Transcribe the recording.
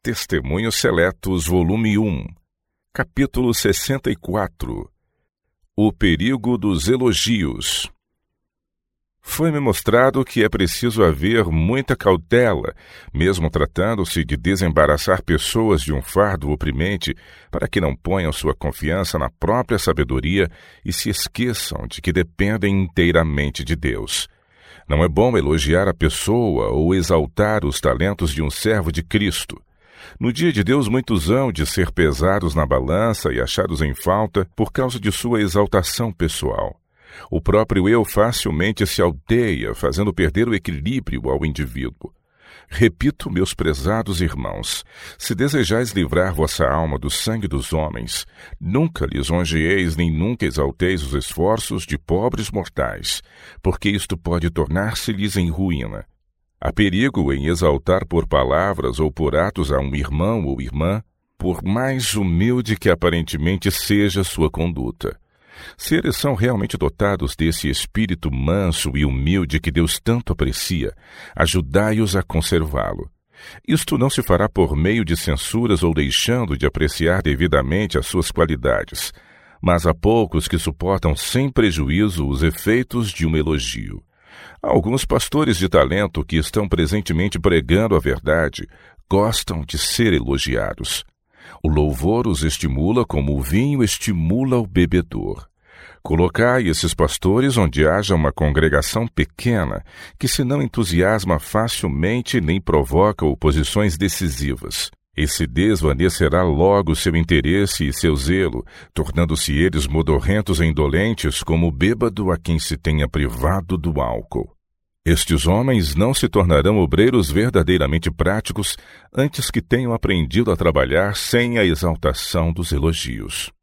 Testemunhos Seletos, volume 1, capítulo 64. O perigo dos elogios. Foi-me mostrado que é preciso haver muita cautela, mesmo tratando-se de desembaraçar pessoas de um fardo oprimente, para que não ponham sua confiança na própria sabedoria e se esqueçam de que dependem inteiramente de Deus. Não é bom elogiar a pessoa ou exaltar os talentos de um servo de Cristo. No dia de Deus, muitos hão de ser pesados na balança e achados em falta por causa de sua exaltação pessoal. O próprio eu facilmente se alteia, fazendo perder o equilíbrio ao indivíduo. Repito, meus prezados irmãos, se desejais livrar vossa alma do sangue dos homens, nunca lisonjeeis nem nunca exalteis os esforços de pobres mortais, porque isto pode tornar-se-lhes em ruína. Há perigo em exaltar por palavras ou por atos a um irmão ou irmã, por mais humilde que aparentemente seja sua conduta. Se eles são realmente dotados desse espírito manso e humilde que Deus tanto aprecia, ajudai-os a conservá-lo. Isto não se fará por meio de censuras ou deixando de apreciar devidamente as suas qualidades, mas há poucos que suportam sem prejuízo os efeitos de um elogio. Há alguns pastores de talento que estão presentemente pregando a verdade, gostam de ser elogiados. O louvor os estimula como o vinho estimula o bebedor. Colocai esses pastores onde haja uma congregação pequena, que se não entusiasma facilmente nem provoca oposições decisivas. E se desvanecerá logo seu interesse e seu zelo, tornando-se eles modorrentos e indolentes como o bêbado a quem se tenha privado do álcool. Estes homens não se tornarão obreiros verdadeiramente práticos antes que tenham aprendido a trabalhar sem a exaltação dos elogios.